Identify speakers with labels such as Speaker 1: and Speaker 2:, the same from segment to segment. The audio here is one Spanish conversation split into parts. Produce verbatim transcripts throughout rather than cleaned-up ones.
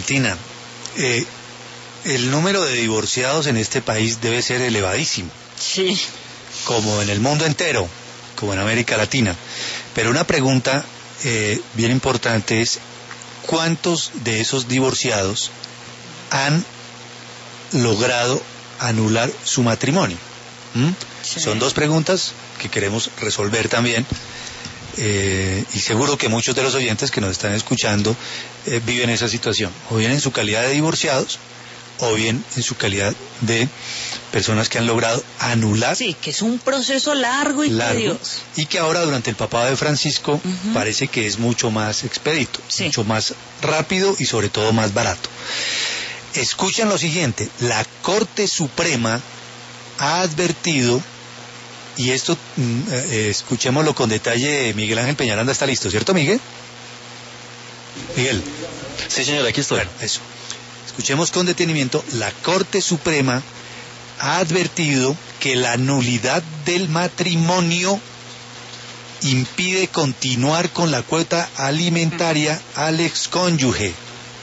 Speaker 1: Tina, eh, el número de divorciados en este país debe ser elevadísimo.
Speaker 2: Sí.
Speaker 1: Como en el mundo entero, como en América Latina. Pero una pregunta eh, bien importante es, ¿cuántos de esos divorciados han logrado anular su matrimonio? ¿Mm? Sí. Son dos preguntas que queremos resolver también. Eh, y seguro que muchos de los oyentes que nos están escuchando eh, viven esa situación, o bien en su calidad de divorciados, o bien en su calidad de personas que han logrado anular.
Speaker 2: Sí, que es un proceso largo y
Speaker 1: largo,
Speaker 2: tedioso.
Speaker 1: Y que ahora durante el papado de Francisco uh-huh. parece que es mucho más expedito, sí. mucho más rápido y sobre todo más barato. Escuchen lo siguiente, la Corte Suprema ha advertido, y esto eh, escuchémoslo con detalle. Miguel Ángel Peñaranda está listo, ¿cierto, Miguel? Miguel.
Speaker 3: Sí, señor, aquí estoy.
Speaker 1: Bueno, eso. Escuchemos con detenimiento. La Corte Suprema ha advertido que la nulidad del matrimonio impide continuar con la cuota alimentaria al excónyuge.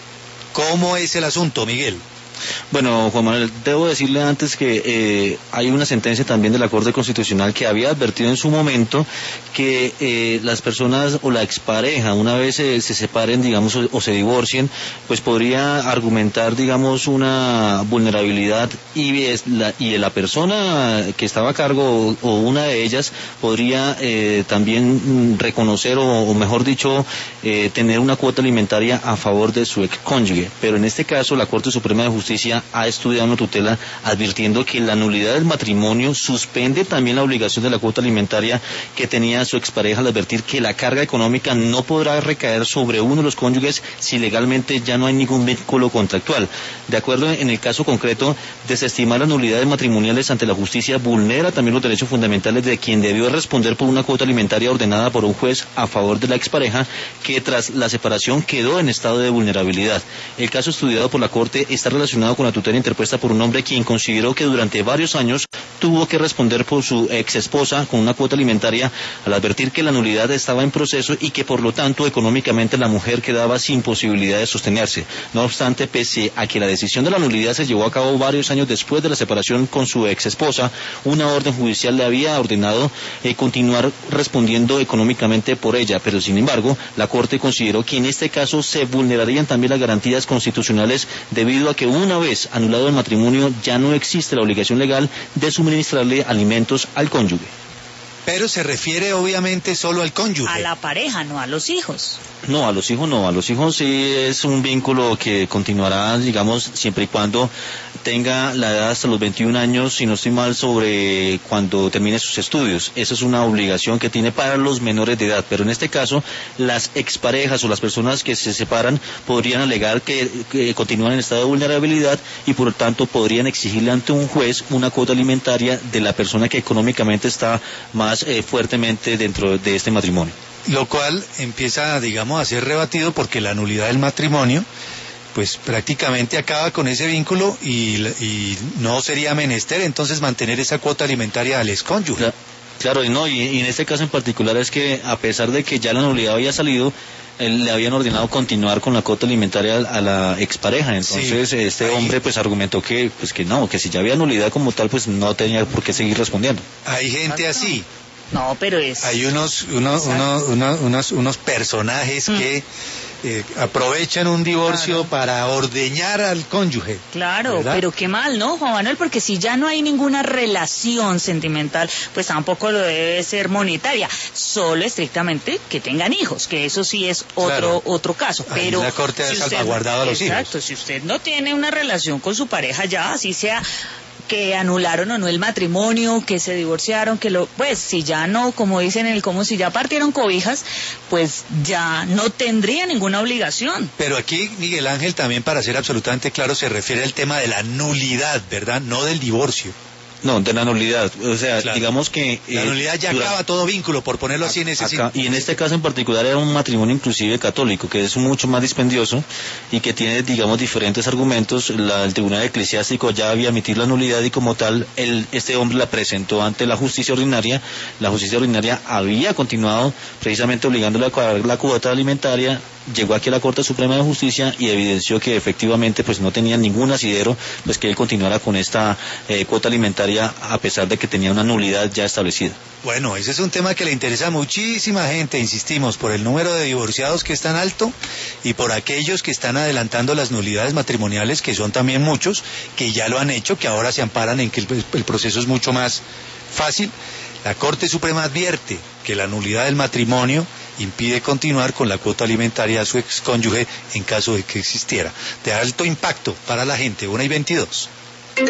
Speaker 1: ¿Cómo es el asunto, Miguel?
Speaker 3: Bueno, Juan Manuel, debo decirle antes que eh, hay una sentencia también de la Corte Constitucional que había advertido en su momento que eh, las personas o la expareja, una vez eh, se separen, digamos, o, o se divorcien, pues podría argumentar, digamos, una vulnerabilidad y, es la, y la persona que estaba a cargo o, o una de ellas podría eh, también reconocer o, o mejor dicho, eh, tener una cuota alimentaria a favor de su excónyuge. Pero en este caso la Corte Suprema de Justicia ha estudiado una tutela advirtiendo que la nulidad del matrimonio suspende también la obligación de la cuota alimentaria que tenía su expareja al advertir que la carga económica no podrá recaer sobre uno de los cónyuges si legalmente ya no hay ningún vínculo contractual. De acuerdo, en el caso concreto, desestimar las nulidades matrimoniales ante la justicia vulnera también los derechos fundamentales de quien debió responder por una cuota alimentaria ordenada por un juez a favor de la expareja que tras la separación quedó en estado de vulnerabilidad. El caso estudiado por la Corte está relacionado con la tutela interpuesta por un hombre quien consideró que durante varios años tuvo que responder por su ex esposa con una cuota alimentaria al advertir que la nulidad estaba en proceso y que por lo tanto económicamente la mujer quedaba sin posibilidad de sostenerse. No obstante, pese a que la decisión de la nulidad se llevó a cabo varios años después de la separación con su ex esposa, una orden judicial le había ordenado eh, continuar respondiendo económicamente por ella, pero sin embargo la Corte consideró que en este caso se vulnerarían también las garantías constitucionales debido a que una vez anulado el matrimonio ya no existe la obligación legal de suministrarle alimentos al cónyuge.
Speaker 1: Pero se refiere obviamente solo al cónyuge.
Speaker 2: A la pareja, no a los hijos.
Speaker 3: No, a los hijos no, a los hijos sí es un vínculo que continuará, digamos, siempre y cuando tenga la edad hasta los veintiún años, si no estoy mal, sobre cuando termine sus estudios. Esa es una obligación que tiene para los menores de edad, pero en este caso las exparejas o las personas que se separan podrían alegar que, que continúan en estado de vulnerabilidad y por lo tanto podrían exigirle ante un juez una cuota alimentaria de la persona que económicamente está más eh, fuertemente dentro de este matrimonio.
Speaker 1: Lo cual empieza, digamos, a ser rebatido porque la nulidad del matrimonio pues prácticamente acaba con ese vínculo y, y no sería menester entonces mantener esa cuota alimentaria al excónyuge.
Speaker 3: Claro, claro y no, y, y en este caso en particular es que a pesar de que ya la nulidad había salido, él, le habían ordenado continuar con la cuota alimentaria a la expareja, entonces sí, este ahí, hombre pues argumentó que pues que no, que si ya había nulidad como tal pues no tenía por qué seguir respondiendo.
Speaker 1: Hay gente así.
Speaker 2: No, pero es...
Speaker 1: Hay unos unos unos, unos, unos, unos personajes mm. que eh, aprovechan un divorcio claro. para ordeñar al cónyuge.
Speaker 2: Claro,
Speaker 1: ¿verdad?
Speaker 2: Pero qué mal, ¿no, Juan Manuel? Porque si ya no hay ninguna relación sentimental, pues tampoco lo debe ser monetaria, solo estrictamente que tengan hijos, que eso sí es otro claro. otro caso. Pero
Speaker 1: ahí la Corte
Speaker 2: si
Speaker 1: ha salvaguardado a los
Speaker 2: exacto,
Speaker 1: hijos.
Speaker 2: Exacto, si usted no tiene una relación con su pareja ya, así sea que anularon o no el matrimonio, que se divorciaron, que lo, pues si ya no, como dicen en el común, si ya partieron cobijas, pues ya no tendría ninguna obligación.
Speaker 1: Pero aquí, Miguel Ángel, también para ser absolutamente claro, se refiere al tema de la nulidad, ¿verdad? No del divorcio.
Speaker 3: No, de la nulidad, o sea, claro. digamos que... Eh,
Speaker 1: la nulidad ya
Speaker 3: durante,
Speaker 1: acaba todo vínculo, por ponerlo así en ese
Speaker 3: acá, y en este caso en particular era un matrimonio inclusive católico, que es mucho más dispendioso y que tiene, digamos, diferentes argumentos. La, el Tribunal Eclesiástico ya había emitido la nulidad y como tal, el, este hombre la presentó ante la justicia ordinaria. La justicia ordinaria había continuado precisamente obligándole a pagar la cuota alimentaria llegó aquí a la Corte Suprema de Justicia y evidenció que efectivamente pues no tenía ningún asidero pues que él continuara con esta eh, cuota alimentaria a pesar de que tenía una nulidad ya establecida.
Speaker 1: Bueno, ese es un tema que le interesa a muchísima gente, insistimos, por el número de divorciados que es tan alto y por aquellos que están adelantando las nulidades matrimoniales, que son también muchos, que ya lo han hecho, que ahora se amparan en que el, el proceso es mucho más fácil. La Corte Suprema advierte que la nulidad del matrimonio impide continuar con la cuota alimentaria a su excónyuge en caso de que existiera. De alto impacto para la gente, una y veintidós.